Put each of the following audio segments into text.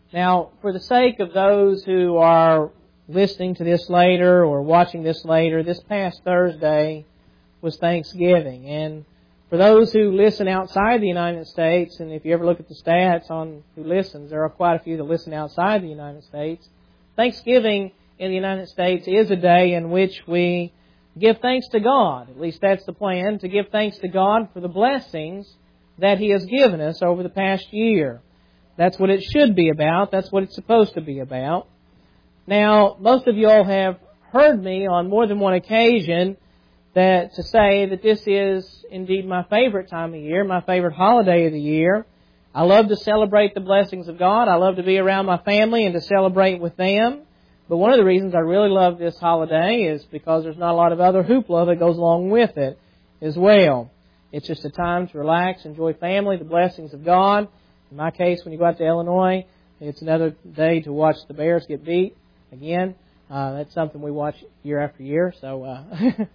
Now, for the sake of those who are listening to this later or watching this later, this past Thursday was Thanksgiving. And for those who listen outside the United States, and if you ever look at the stats on who listens, there are quite a few that listen outside the United States. Thanksgiving in the United States is a day in which we give thanks to God. At least that's the plan, to give thanks to God for the blessings that He has given us over the past year. That's what it should be about. That's what it's supposed to be about. Now, most of you all have heard me on more than one occasion to say that this is indeed my favorite time of year, my favorite holiday of the year. I love to celebrate the blessings of God. I love to be around my family and to celebrate with them. But one of the reasons I really love this holiday is because there's not a lot of other hoopla that goes along with it as well. It's just a time to relax, enjoy family, the blessings of God. In my case, when you go out to Illinois, it's another day to watch the Bears get beat again. That's something we watch year after year. So it's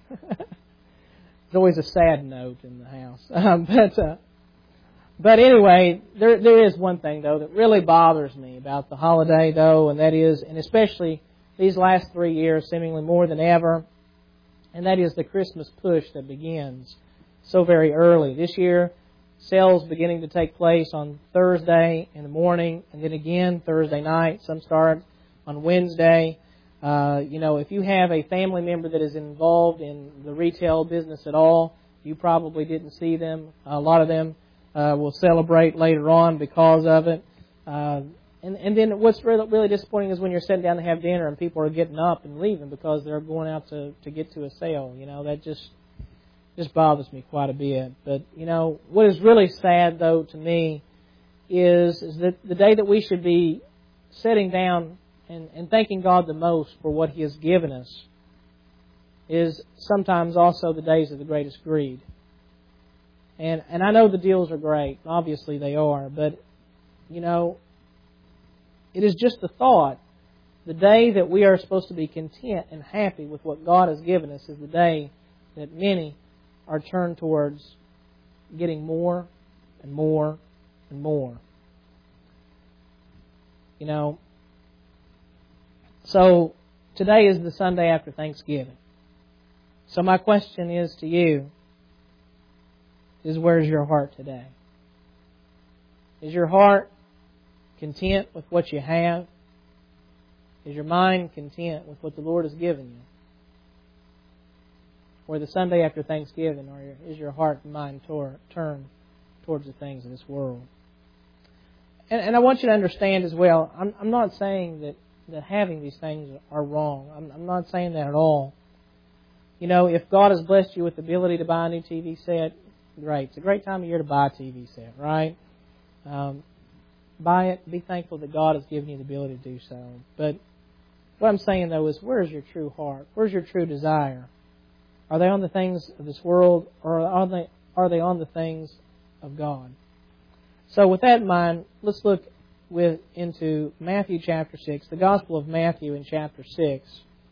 always a sad note in the house. But anyway, there is one thing, though, that really bothers me about the holiday, though, and that is, and especially these last 3 years, seemingly more than ever, and that is the Christmas push that begins so very early. This year, sales beginning to take place on Thursday in the morning, and then again Thursday night. Some start on Wednesday. If you have a family member that is involved in the retail business at all, you probably didn't see them. A lot of them will celebrate later on because of it. And then what's really disappointing is when you're sitting down to have dinner and people are getting up and leaving because they're going out to get to a sale. That just bothers me quite a bit. But, what is really sad, though, to me is that the day that we should be sitting down and thanking God the most for what He has given us is sometimes also the days of the greatest greed. And I know the deals are great. Obviously they are. But, it is just the thought. The day that we are supposed to be content and happy with what God has given us is the day that many are turned towards getting more and more and more. So today is the Sunday after Thanksgiving. So my question is to you, is where's your heart today? Is your heart content with what you have? Is your mind content with what the Lord has given you? Or the Sunday after Thanksgiving, or is your heart and mind turned towards the things of this world? And I want you to understand as well, I'm not saying that having these things are wrong. I'm not saying that at all. If God has blessed you with the ability to buy a new TV set, great. It's a great time of year to buy a TV set, right? Buy it. Be thankful that God has given you the ability to do so. But what I'm saying, though, is where's your true heart? Where's your true desire? Are they on the things of this world, or are they on the things of God? So with that in mind, let's look into Matthew chapter 6, the Gospel of Matthew in chapter 6.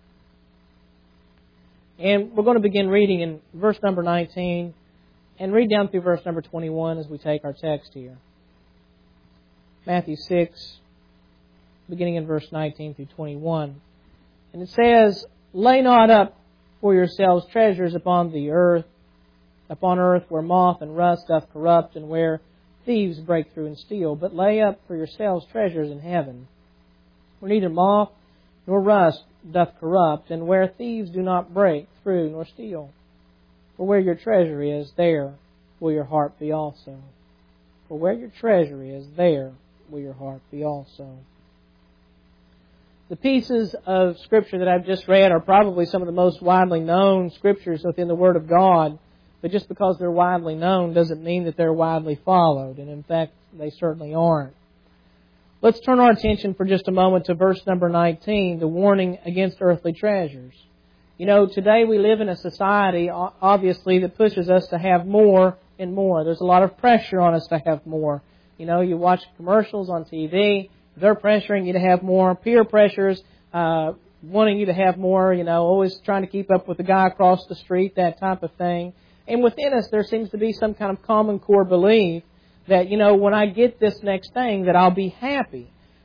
And we're going to begin reading in verse number 19 and read down through verse number 21 as we take our text here. Matthew 6, beginning in verse 19 through 21. And it says, "Lay not up for yourselves treasures upon earth where moth and rust doth corrupt, and where thieves break through and steal. But lay up for yourselves treasures in heaven, where neither moth nor rust doth corrupt, and where thieves do not break through nor steal. For where your treasure is, there will your heart be also. For where your treasure is, there will your heart be also." The pieces of Scripture that I've just read are probably some of the most widely known Scriptures within the Word of God. But just because they're widely known doesn't mean that they're widely followed. And in fact, they certainly aren't. Let's turn our attention for just a moment to verse number 19, the warning against earthly treasures. Today we live in a society, obviously, that pushes us to have more and more. There's a lot of pressure on us to have more. You watch commercials on TV. They're pressuring you to have more. Peer pressures, wanting you to have more, always trying to keep up with the guy across the street, that type of thing. And within us, there seems to be some kind of common core belief that, when I get this next thing, that I'll be happy.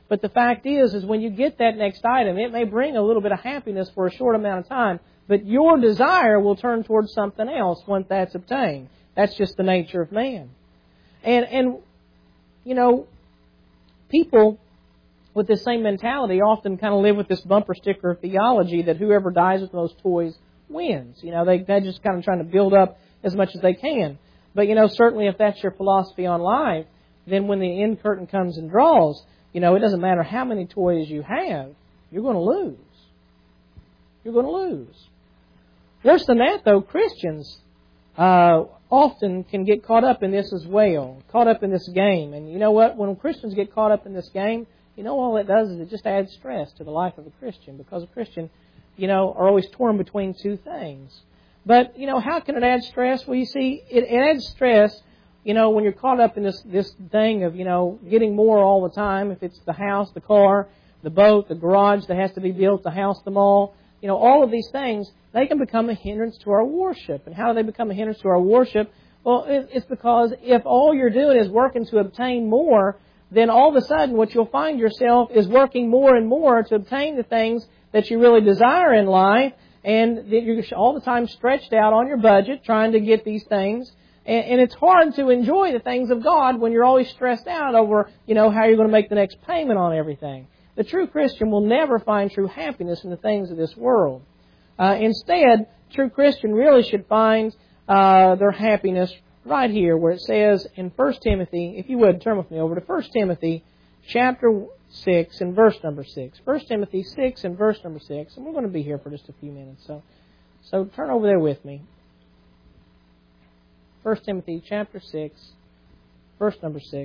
But the fact is when you get that next item, it may bring a little bit of happiness for a short amount of time, but your desire will turn towards something else once that's obtained. That's just the nature of man. And you know, people with this same mentality often kind of live with this bumper sticker theology that whoever dies with the most toys wins. You know, they're just kind of trying to build up as much as they can. But, you know, certainly if that's your philosophy on life, then when the end curtain comes and draws, you know, it doesn't matter how many toys you have, you're going to lose. You're going to lose. Worse than that, though, Christians often can get caught up in this as well, caught up in this game. And you know what? When Christians get caught up in this game, you know, all it does is it just adds stress to the life of a Christian, because a Christian, you know, are always torn between two things. But, you know, how can it add stress? Well, you see, it adds stress, you know, when you're caught up in this thing of, you know, getting more all the time. If it's the house, the car, the boat, the garage that has to be built to house them all, you know, all of these things, they can become a hindrance to our worship. And how do they become a hindrance to our worship? Well, it's because if all you're doing is working to obtain more, then all of a sudden what you'll find yourself is working more and more to obtain the things that you really desire in life, and you're all the time stretched out on your budget trying to get these things. And it's hard to enjoy the things of God when you're always stressed out over, you know, how you're going to make the next payment on everything. The true Christian will never find true happiness in the things of this world. Instead, true Christian really should find their happiness right here where it says in 1 Timothy, if you would, turn with me over to 1 Timothy chapter 6 and verse number 6. 1 Timothy 6 and verse number 6. And we're going to be here for just a few minutes. So turn over there with me. 1 Timothy chapter 6, verse number 6.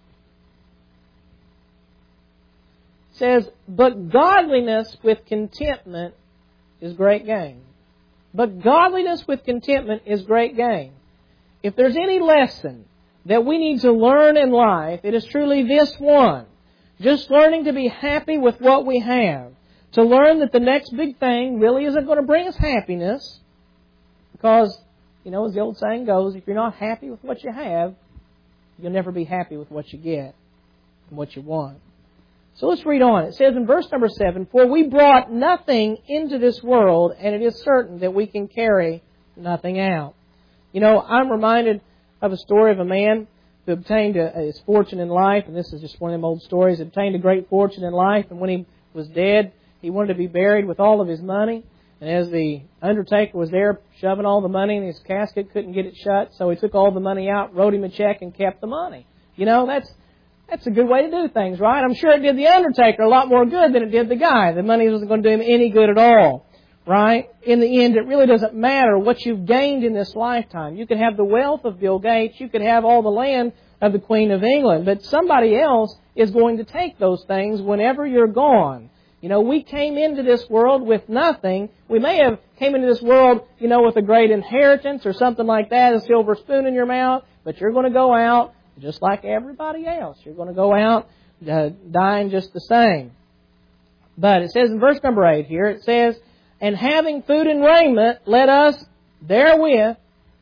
It says, "But godliness with contentment is great gain." But godliness with contentment is great gain. If there's any lesson that we need to learn in life, it is truly this one. Just learning to be happy with what we have. To learn that the next big thing really isn't going to bring us happiness. Because, you know, as the old saying goes, if you're not happy with what you have, you'll never be happy with what you get and what you want. So let's read on. It says in verse number 7, "For we brought nothing into this world, and it is certain that we can carry nothing out." You know, I'm reminded of a story of a man who obtained his fortune in life, and this is just one of them old stories, obtained a great fortune in life, and when he was dead, he wanted to be buried with all of his money. And as the undertaker was there shoving all the money in his casket, couldn't get it shut, so he took all the money out, wrote him a check, and kept the money. You know, that's a good way to do things, right? I'm sure it did the undertaker a lot more good than it did the guy. The money wasn't going to do him any good at all, right? In the end, it really doesn't matter what you've gained in this lifetime. You could have the wealth of Bill Gates. You could have all the land of the Queen of England. But somebody else is going to take those things whenever you're gone. You know, we came into this world with nothing. We may have came into this world, you know, with a great inheritance or something like that, a silver spoon in your mouth, but you're going to go out just like everybody else. You're going to go out dying just the same. But it says in verse number 8 here, it says, "And having food and raiment, let us therewith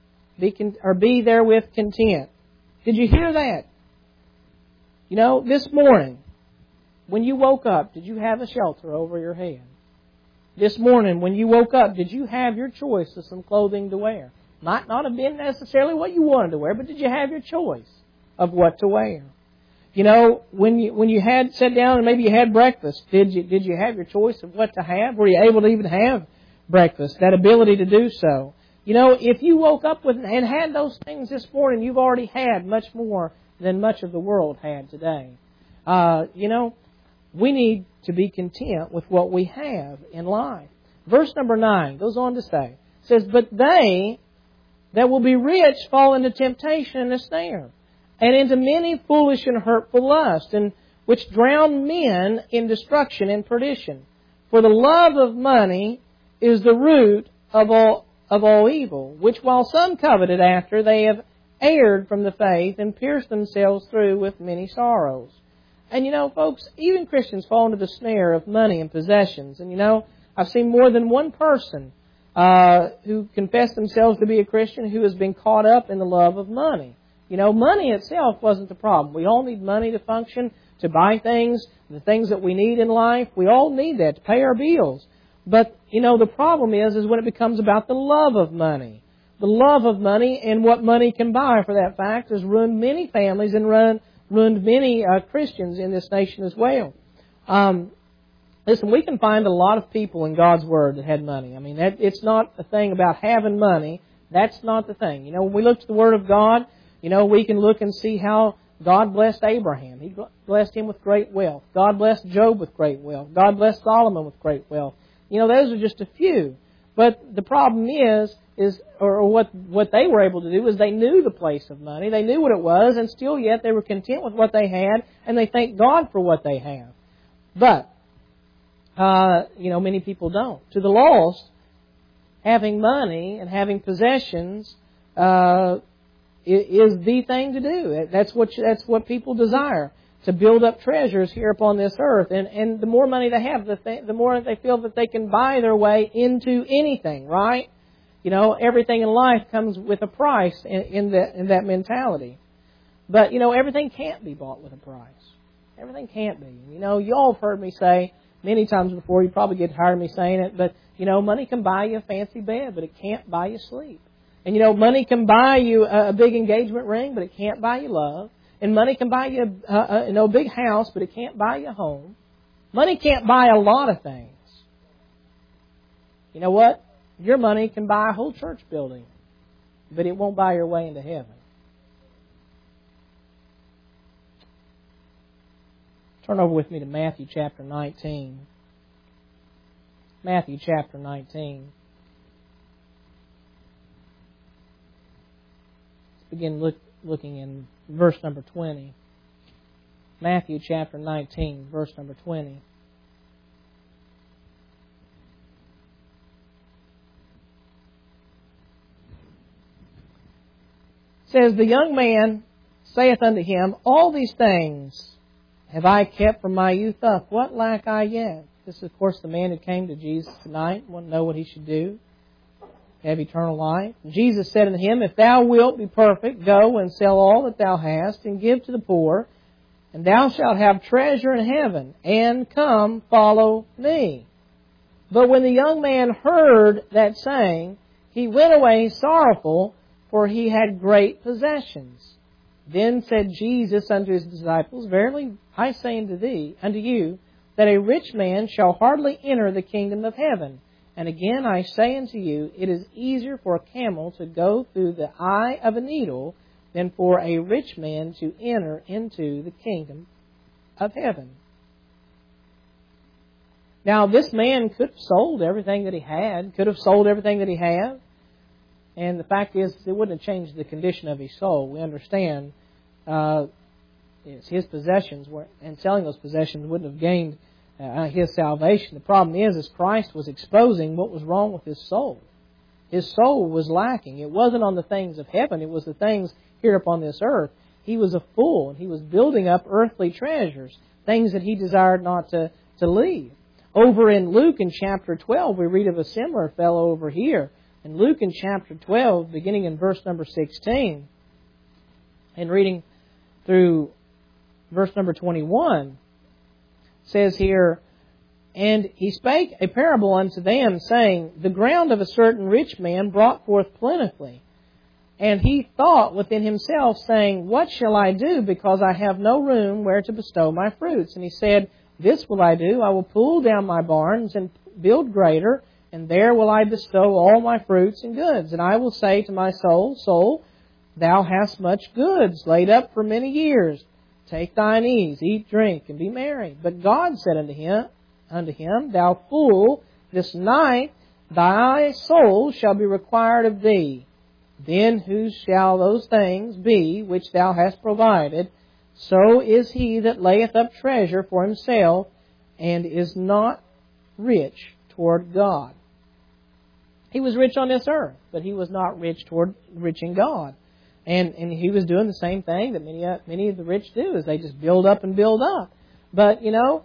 be therewith content." Did you hear that? You know, this morning, when you woke up, did you have a shelter over your head? This morning, when you woke up, did you have your choice of some clothing to wear? Might not have been necessarily what you wanted to wear, but did you have your choice of what to wear? You know, when you had sat down and maybe you had breakfast, did you have your choice of what to have? Were you able to even have breakfast? That ability to do so. You know, if you woke up with and had those things this morning, you've already had much more than much of the world had today. You know, we need to be content with what we have in life. Verse number 9 goes on to say, it says, "But they that will be rich fall into temptation and a snare, and into many foolish and hurtful lusts, and which drown men in destruction and perdition. For the love of money is the root of all evil, which while some coveted after, they have erred from the faith and pierced themselves through with many sorrows." And you know, folks, even Christians fall into the snare of money and possessions. And you know, I've seen more than one person who confessed themselves to be a Christian who has been caught up in the love of money. You know, money itself wasn't the problem. We all need money to function. to buy things, the things that we need in life. We all need that to pay our bills. But, the problem is when it becomes about the love of money. The love of money and what money can buy, for that fact, has ruined many families and ruined many Christians in this nation as well. Listen, we can find a lot of people in God's Word that had money. I mean, it's not a thing about having money. That's not the thing. When we look to the Word of God, we can look and see how God blessed Abraham. He blessed him with great wealth. God blessed Job with great wealth. God blessed Solomon with great wealth. Those are just a few. But the problem is what they were able to do is they knew the place of money. They knew what it was, and still yet they were content with what they had, and they thank God for what they have. But, many people don't. To the lost, having money and having possessions is the thing to do. That's what people desire, to build up treasures here upon this earth. And the more money they have, the more they feel that they can buy their way into anything, right? Everything in life comes with a price in that mentality. But, everything can't be bought with a price. Everything can't be. You all have heard me say many times before, you probably get tired of me saying it, but, money can buy you a fancy bed, but it can't buy you sleep. And, money can buy you a big engagement ring, but it can't buy you love. And money can buy you a big house, but it can't buy you a home. Money can't buy a lot of things. You know what? Your money can buy a whole church building, but it won't buy your way into heaven. Turn over with me to Matthew chapter 19. Matthew chapter 19. Let's begin looking in verse number 20. Matthew chapter 19, verse number 20. It says, "The young man saith unto him, All these things have I kept from my youth up. What lack I yet?" This is, of course, the man who came to Jesus tonight, wanted to know what he should do, have eternal life. And Jesus said unto him, If thou wilt be perfect, go and sell all that thou hast, and give to the poor, and thou shalt have treasure in heaven, and come, follow me. But when the young man heard that saying, he went away sorrowful, for he had great possessions. Then said Jesus unto his disciples, Verily I say unto you, that a rich man shall hardly enter the kingdom of heaven. And again I say unto you, it is easier for a camel to go through the eye of a needle than for a rich man to enter into the kingdom of heaven. Now, this man could have sold everything that he had, and the fact is, it wouldn't have changed the condition of his soul. We understand his possessions were, and selling those possessions wouldn't have gained his salvation. The problem is Christ was exposing what was wrong with his soul. His soul was lacking. It wasn't on the things of heaven. It was the things here upon this earth. He was a fool, and he was building up earthly treasures, things that he desired not to leave. Over in Luke in chapter 12, we read of a similar fellow over here. In Luke in chapter 12, beginning in verse number 16, and reading through verse number 21, says here, And he spake a parable unto them, saying, The ground of a certain rich man brought forth plentifully. And he thought within himself, saying, What shall I do, because I have no room where to bestow my fruits? And he said, This will I do, I will pull down my barns and build greater, and there will I bestow all my fruits and goods. And I will say to my soul, Soul, thou hast much goods laid up for many years. Take thine ease, eat, drink, and be merry. But God said unto him, Thou fool, this night thy soul shall be required of thee. Then whose shall those things be which thou hast provided? So is he that layeth up treasure for himself, and is not rich toward God. He was rich on this earth, but he was not rich in God. And he was doing the same thing that many of the rich do, is they just build up and build up. But,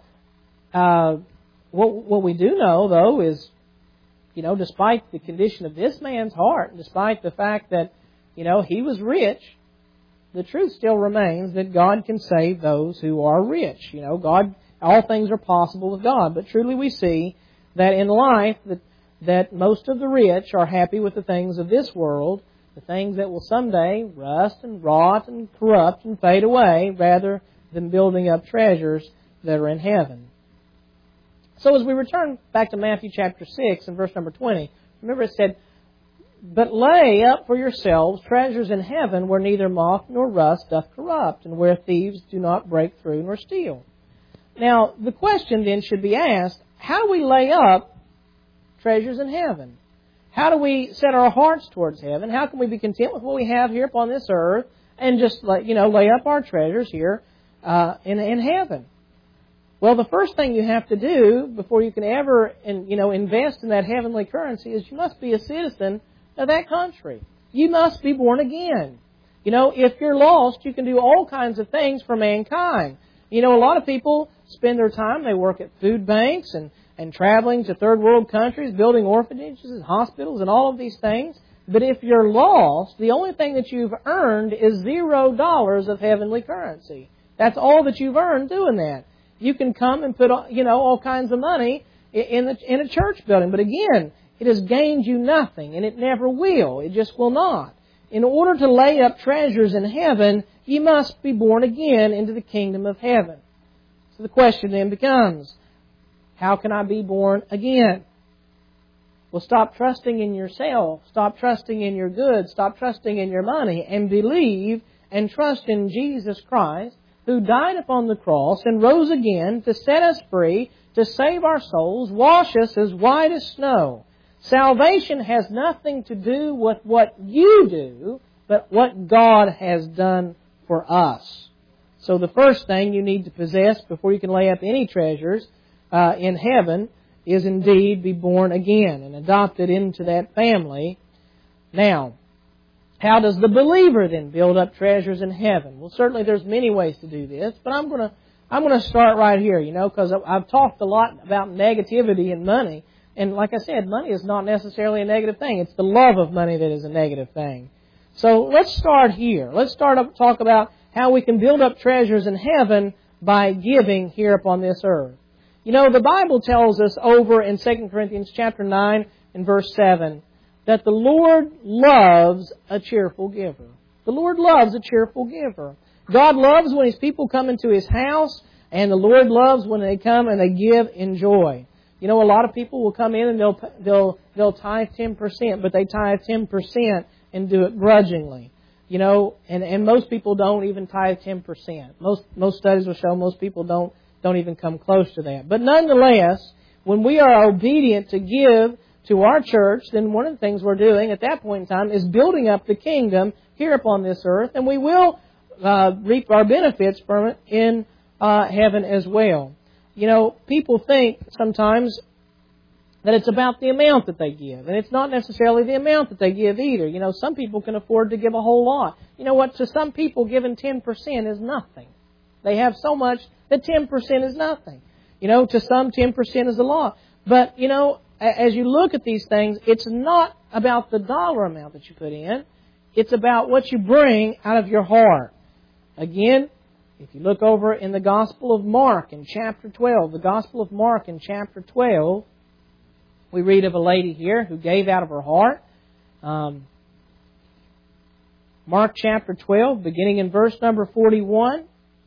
what we do know, though, is, despite the condition of this man's heart, despite the fact that, he was rich, the truth still remains that God can save those who are rich. God, all things are possible with God. But truly we see that in life that most of the rich are happy with the things of this world, the things that will someday rust and rot and corrupt and fade away, rather than building up treasures that are in heaven. So as we return back to Matthew chapter 6 and verse number 20, remember it said, "But lay up for yourselves treasures in heaven where neither moth nor rust doth corrupt, and where thieves do not break through nor steal." Now, the question then should be asked, how do we lay up treasures in heaven? How do we set our hearts towards heaven? How can we be content with what we have here upon this earth and just lay up our treasures here in heaven? Well, the first thing you have to do before you can ever invest in that heavenly currency is you must be a citizen of that country. You must be born again. If you're lost, you can do all kinds of things for mankind. A lot of people spend their time, they work at food banks and traveling to third world countries, building orphanages and hospitals and all of these things. But if you're lost, the only thing that you've earned is $0 of heavenly currency. That's all that you've earned doing that. You can come and put all kinds of money in a church building, but again, it has gained you nothing, and it never will. It just will not. In order to lay up treasures in heaven, you must be born again into the kingdom of heaven. So the question then becomes, how can I be born again? Well, stop trusting in yourself. Stop trusting in your goods. Stop trusting in your money, and believe and trust in Jesus Christ, who died upon the cross and rose again to set us free, to save our souls, wash us as white as snow. Salvation has nothing to do with what you do, but what God has done for us. So the first thing you need to possess before you can lay up any treasures in heaven is indeed be born again and adopted into that family. Now, how does the believer then build up treasures in heaven? Well, certainly there's many ways to do this, but I'm going to start right here, because I've talked a lot about negativity and money. And like I said, money is not necessarily a negative thing. It's the love of money that is a negative thing. So let's start here. Let's talk about how we can build up treasures in heaven by giving here upon this earth. The Bible tells us over in 2 Corinthians chapter 9 and verse 7 that the Lord loves a cheerful giver. The Lord loves a cheerful giver. God loves when His people come into His house, and the Lord loves when they come and they give in joy. A lot of people will come in and they'll tithe 10%, but they tithe 10% and do it grudgingly. And most people don't even tithe 10%. Most studies will show most people don't even come close to that. But nonetheless, when we are obedient to give to our church, then one of the things we're doing at that point in time is building up the kingdom here upon this earth, and we will reap our benefits from it in heaven as well. People think sometimes that it's about the amount that they give, and it's not necessarily the amount that they give either. Some people can afford to give a whole lot. You know what? To some people, giving 10% is nothing. They have so much that 10% is nothing. To some, 10% is a lot. But, as you look at these things, it's not about the dollar amount that you put in. It's about what you bring out of your heart. Again, if you look over in the Gospel of Mark in chapter 12, the Gospel of Mark in chapter 12, we read of a lady here who gave out of her heart. Mark chapter 12, beginning in verse number 41,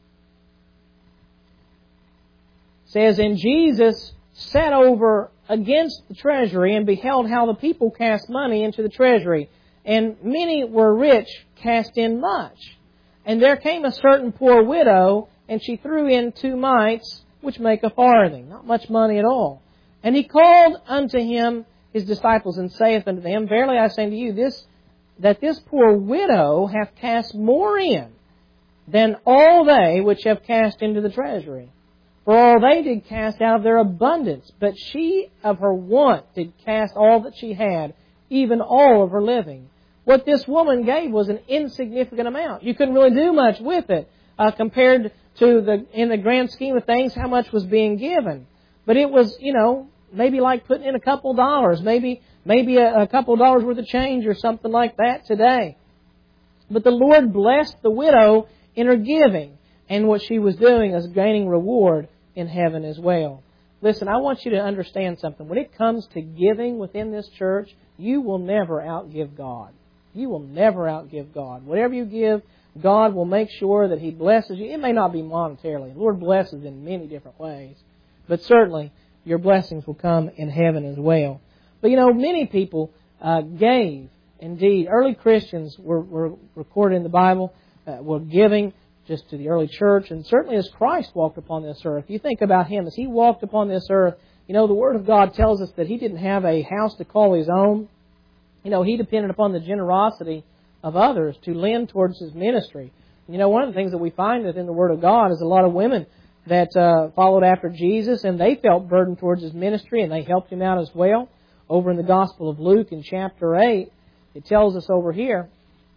says, "And Jesus sat over against the treasury and beheld how the people cast money into the treasury. And many were rich, cast in much. And there came a certain poor widow, and she threw in 2 mites, which make a farthing." Not much money at all. "And He called unto Him His disciples, and saith unto them, Verily I say unto you, that this poor widow hath cast more in than all they which have cast into the treasury. For all they did cast out of their abundance, but she of her want did cast all that she had, even all of her living." What this woman gave was an insignificant amount. You couldn't really do much with it compared to in the grand scheme of things, how much was being given. But it was, maybe like putting in a couple dollars, maybe a couple dollars worth of change or something like that today. But the Lord blessed the widow in her giving, and what she was doing is gaining reward in heaven as well. Listen, I want you to understand something. When it comes to giving within this church, you will never outgive God. You will never outgive God. Whatever you give, God will make sure that He blesses you. It may not be monetarily. The Lord blesses in many different ways. But certainly, your blessings will come in heaven as well. But many people gave. Indeed, early Christians were recorded in the Bible, were giving just to the early church. And certainly as Christ walked upon this earth, you think about Him, as He walked upon this earth, the Word of God tells us that He didn't have a house to call His own. He depended upon the generosity of others to lend towards His ministry. One of the things that we find within the Word of God is a lot of women that followed after Jesus, and they felt burdened towards His ministry, and they helped Him out as well. Over in the Gospel of Luke in chapter 8, it tells us over here,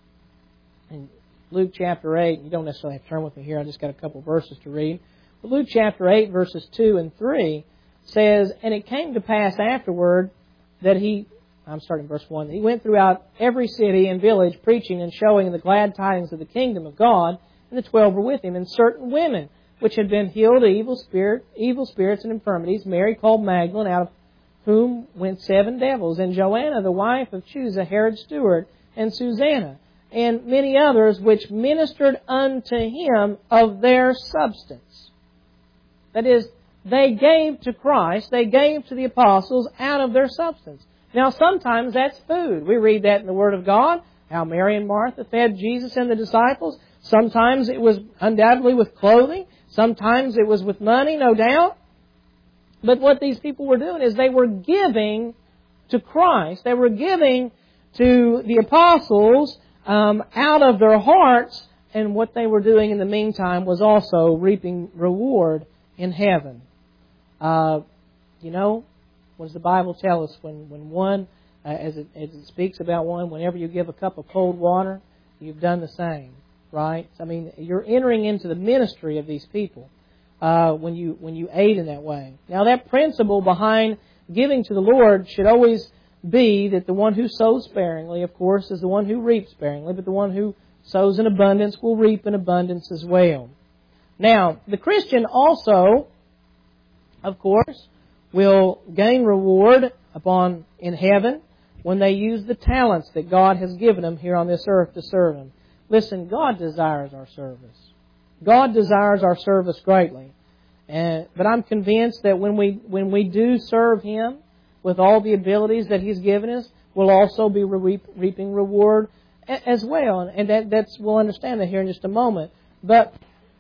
in Luke chapter 8, you don't necessarily have to turn with me here, I just got a couple verses to read. But Luke chapter 8, verses 2 and 3 says, "And it came to pass afterward that I'm starting verse 1. He went throughout every city and village, preaching and showing the glad tidings of the kingdom of God, and the 12 were with him. And certain women, which had been healed of evil spirits and infirmities, Mary called Magdalene, out of whom went 7 devils, and Joanna, the wife of Chuza, Herod's steward, and Susanna, and many others, which ministered unto him of their substance." That is, they gave to Christ, they gave to the apostles out of their substance. Now, sometimes that's food. We read that in the Word of God, how Mary and Martha fed Jesus and the disciples. Sometimes it was undoubtedly with clothing. Sometimes it was with money, no doubt. But what these people were doing is they were giving to Christ. They were giving to the apostles out of their hearts. And what they were doing in the meantime was also reaping reward in heaven. What does the Bible tell us? When one, as it speaks about one, whenever you give a cup of cold water, you've done the same, right? I mean, you're entering into the ministry of these people when you aid in that way. Now, that principle behind giving to the Lord should always be that the one who sows sparingly, of course, is the one who reaps sparingly, but the one who sows in abundance will reap in abundance as well. Now, the Christian also, of course, will gain reward in heaven when they use the talents that God has given them here on this earth to serve Him. Listen, God desires our service. God desires our service greatly. But I'm convinced that when we do serve Him with all the abilities that He's given us, we'll also be reaping reward as well. And we'll understand that here in just a moment. But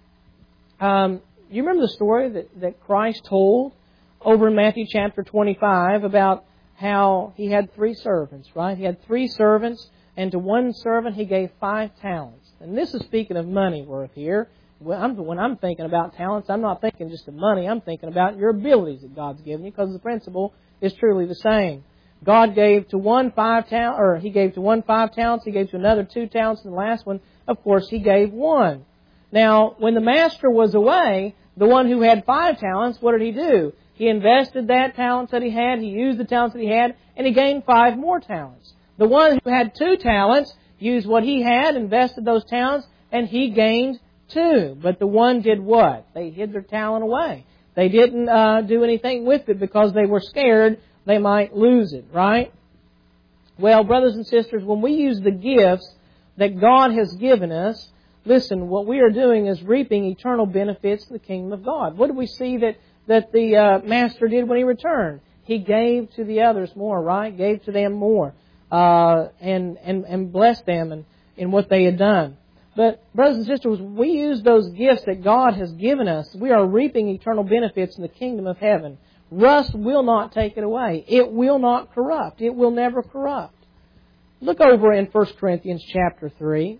you remember the story that Christ told over in Matthew chapter 25 about how He had 3 servants, right? He had 3 servants, and to one servant He gave 5 talents. And this is speaking of money worth here. When I'm thinking about talents, I'm not thinking just of money. I'm thinking about your abilities that God's given you, because the principle is truly the same. God gave to one 5 talents, or He gave to one 5 talents. He gave to another 2 talents, and the last one, of course, He gave 1. Now, when the master was away, the one who had 5 talents, what did he do? He invested that talents that he had, he used the talents that he had, and he gained 5 more talents. The one who had 2 talents used what he had, invested those talents, and he gained 2. But the one did what? They hid their talent away. They didn't do anything with it because they were scared they might lose it, right? Well, brothers and sisters, when we use the gifts that God has given us, listen, what we are doing is reaping eternal benefits to the kingdom of God. What do we see that the master did when he returned? He gave to the others more, right? Gave to them more, and blessed them in what they had done. But brothers and sisters, we use those gifts that God has given us. We are reaping eternal benefits in the kingdom of heaven. Rust will not take it away. It will not corrupt. It will never corrupt. Look over in 1 Corinthians chapter 3.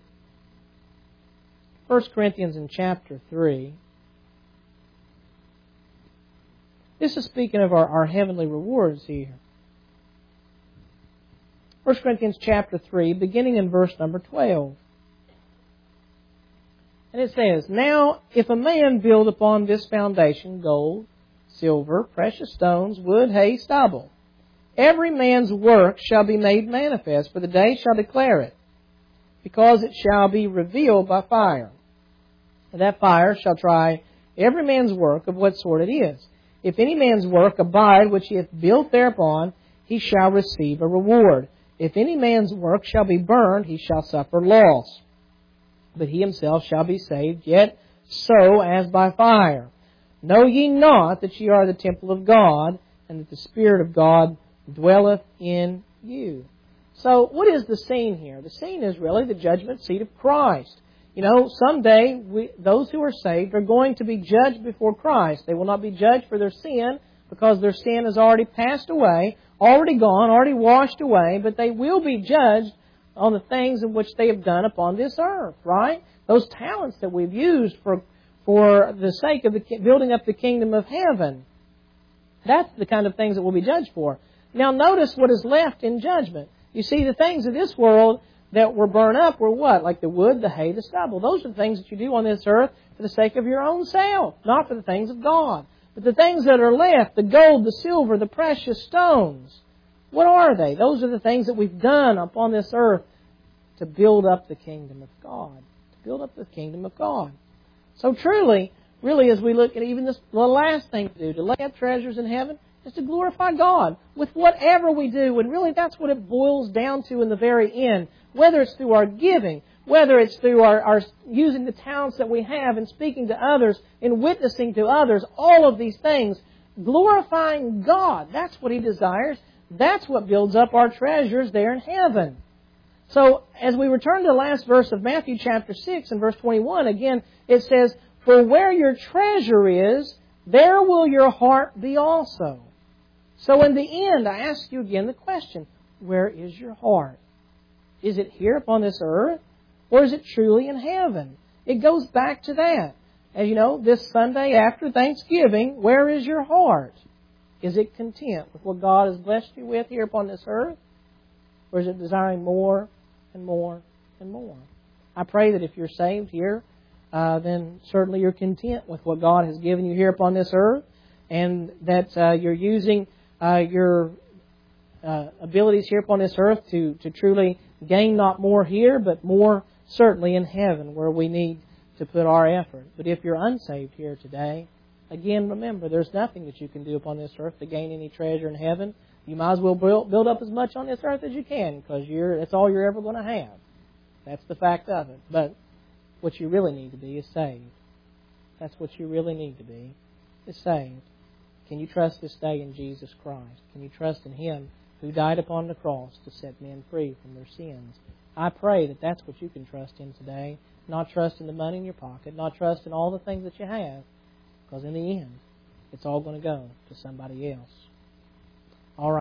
1 Corinthians in chapter 3. This is speaking of our heavenly rewards here. 1 Corinthians chapter 3, beginning in verse number 12. And it says, "Now, if a man build upon this foundation gold, silver, precious stones, wood, hay, stubble, every man's work shall be made manifest, for the day shall declare it, because it shall be revealed by fire. And that fire shall try every man's work of what sort it is. If any man's work abide which he hath built thereupon, he shall receive a reward. If any man's work shall be burned, he shall suffer loss. But he himself shall be saved, yet so as by fire. Know ye not that ye are the temple of God, and that the Spirit of God dwelleth in you? So, what is the scene here? The scene is really the judgment seat of Christ. You know, someday, those who are saved are going to be judged before Christ. They will not be judged for their sin, because their sin has already passed away, already gone, already washed away, but they will be judged on the things in which they have done upon this earth, right? Those talents that we've used for the sake of building up the kingdom of heaven. That's the kind of things that we'll be judged for. Now notice what is left in judgment. You see, the things of this world that were burned up were what? Like the wood, the hay, the stubble. Those are the things that you do on this earth for the sake of your own self, not for the things of God. But the things that are left, the gold, the silver, the precious stones, what are they? Those are the things that we've done upon this earth to build up the kingdom of God. To build up the kingdom of God. So truly, really, as we look at even this, the last thing to do, to lay up treasures in heaven, is to glorify God with whatever we do. And really, that's what it boils down to in the very end. Whether it's through our giving, whether it's through our using the talents that we have and speaking to others and witnessing to others, all of these things, glorifying God. That's what He desires. That's what builds up our treasures there in heaven. So, as we return to the last verse of Matthew chapter 6 and verse 21, again, it says, "For where your treasure is, there will your heart be also." So in the end, I ask you again the question, where is your heart? Is it here upon this earth, or is it truly in heaven? It goes back to that. As you know, this Sunday after Thanksgiving, where is your heart? Is it content with what God has blessed you with here upon this earth? Or is it desiring more and more and more? I pray that if you're saved here, then certainly you're content with what God has given you here upon this earth, and that you're using your abilities here upon this earth to truly gain not more here, but more certainly in heaven, where we need to put our effort. But if you're unsaved here today, again, remember, there's nothing that you can do upon this earth to gain any treasure in heaven. You might as well build up as much on this earth as you can, because that's all you're ever going to have. That's the fact of it. But what you really need to be is saved. That's what you really need to be, is saved. Can you trust this day in Jesus Christ? Can you trust in Him who died upon the cross to set men free from their sins? I pray that that's what you can trust in today. Not trust in the money in your pocket. Not trust in all the things that you have. Because in the end, it's all going to go to somebody else.